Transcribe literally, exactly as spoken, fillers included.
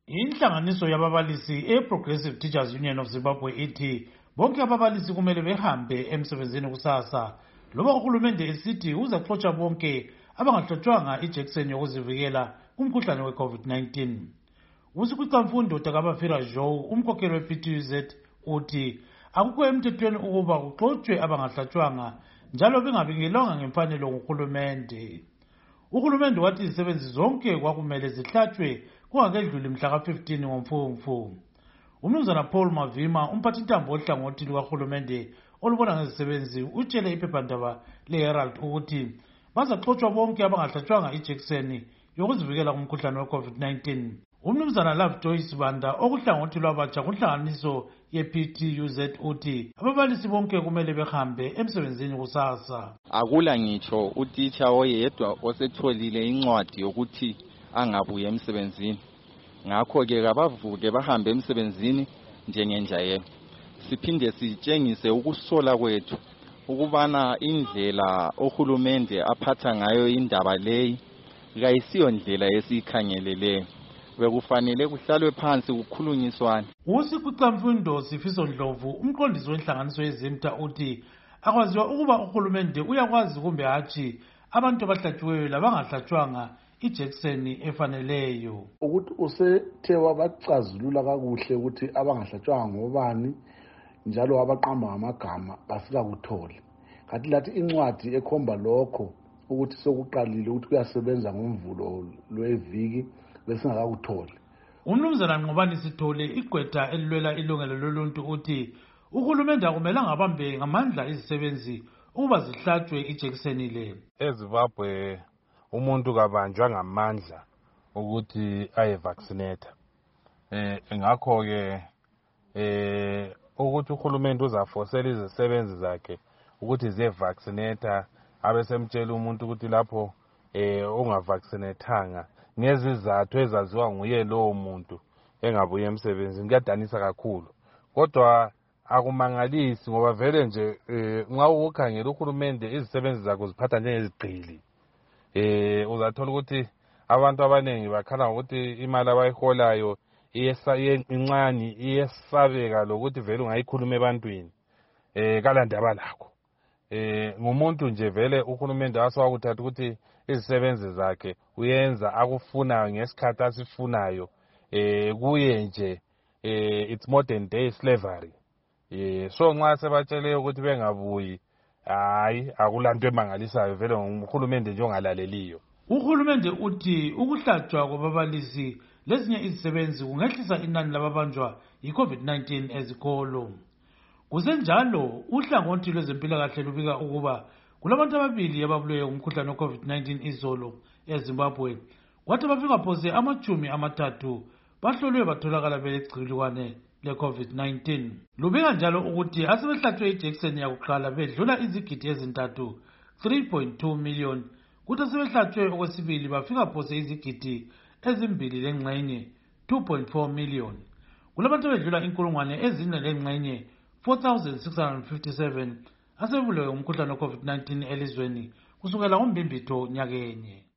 Inhlanganiso yababalisi e-Progressive Teachers Union of Zimbabwe ithi bonke ababalisi kumele behambe emsebenzini kusasa, loba uhulumende esithi uzaxotsha bonke abangahlatshwanga ijekiseni yokuzivikela kumkhuhlane we-COVID nineteen. Usikhwicamfundo Takabafira Joe, umkhokheli we-P T U Z, uthi akukho emthethweni ukuba kuxotshwe abangahlatshwanga njalo bengabingelwanga ngemfanelo nguhulumende. Uhulumende wathi izisebenzi zonke kwakumele zihlatshwe kungakedluli mhla ka fifteen ngoMfumfu. Umnumzana Paul Mavima, umphathintambo ohlangothi lukahulumende olubona ngezisebenzi, utshele iphephandaba le-Herald ukuthi bazaxotshwa bonke abangahlatshwanga ijekiseni yokuzivikela kumkhuhlane we-COVID nineteen. Umnumzana Love Joyce Banda okuhlangothi lwabatsha kunhlanganiso ye-P T U Z uthi ababalisi bonke kumele behambe emsebenzini kusasa. Akula ngitsho utitsha oyedwa osetholile incwadi yokuthi angabuye emsebenzini. Ngakho ke kabavuke bahambe emsebenzini njengenjayelo. Siphinde sitshengise ukusola kwethu ukubana indlela ohulumende aphatha ngayo indaba leyi kayisiyo ndlela esiyikhangeleleyo. Bekufanele kuhlalwe phansi kukhulunyiswane. Usikhwicamfundo Sifiso Ndlovu, umqondisi wenhlanganiso yeZimta, uthi akwaziwa ukuba uhulumende uyakwazi kumbe hatshi abantu abahlatshiweyo labangahlatshwanga ijekiseni efaneleyo. Ukuthi usethe wabacazulula kakuhle ukuthi abangahlatshwanga ngobani njalo abaqamba ngamagama basika kuthole. Kanti lathi incwadi ekhomba lokho ukuthi sokuqalile ukuthi kuyasebenza ngomvulo lweviki besingakakutholi. Umnumzana Nqobani Sithole, igqwetha elilwela ilungelo loluntu, uthi uhulumende akumelanga abambe ngamandla izisebenzi ukuba zihlatshwe ijekiseni le. EZimbabwe umuntu kabanjwa ngamandla ukuthi aye vaccinate. Eh ngakho ke eh ukuthi uhulumende uzafosela izisebenzi zakhe ukuthi ziye vaccinate, abesemtshela umuntu ukuthi lapho eh ungavaccinatanga ngezizathu ezaziwa nguye lowo muntu engabuye emsebenzini. Kuyadanisa kakhulu, kodwa akumangalisi ngoba vele nje nxa ukukhangela uhulumende izisebenzi zakhe ziphatha njengezigqili. Eh uzathola ukuthi abantu abanengi bakhala ukuthi imali abayiholayo incane, iyesabeka lokuthi vele ungayikhuluma ebantwini. Eh kalandaba lakho. Eh ngumuntu nje vele uhulumende asawakuthatha ukuthi izisebenzi zakhe uyenza akufunayo ngesikhathi asifunayo. Eh kuye nje eh it's modern day slavery. Eh so nxa sebatshele ukuthi bengabuyi, hayi akulanto emangalisayo vele nguhulumende nje ongalaleliyo. Uhulumende uthi ukuhlatshwa kwababalisi lezinye izisebenzi kungehlisa inani lababanjwa yi-COVID nineteen ezikolo. Kusenjalo uhlangothi lwezempilakahle lubika ukuba kulabantu ababili ababulewe umkhuhlane we-COVID nineteen izolo eZimbabwe, kwathi bafika phose amachumi amathathu bahlolwe batholakala belegcikwane le-COVID nineteen. Lubika njalo ukuthi asebehlatshwe ijekiseni yakuqala bedlula izigidi ezintathu three point two million, kuthi asebehlatshwe okwesibili bafika phose izigidi ezimbili lengxenye two point four million. Kulabantu bedlula inkulungwane ezine lengxenye four thousand six hundred fifty-seven asebulewe umkhuhlane we-COVID nineteen elizweni kusukela ngoMbimbitho nyakenye.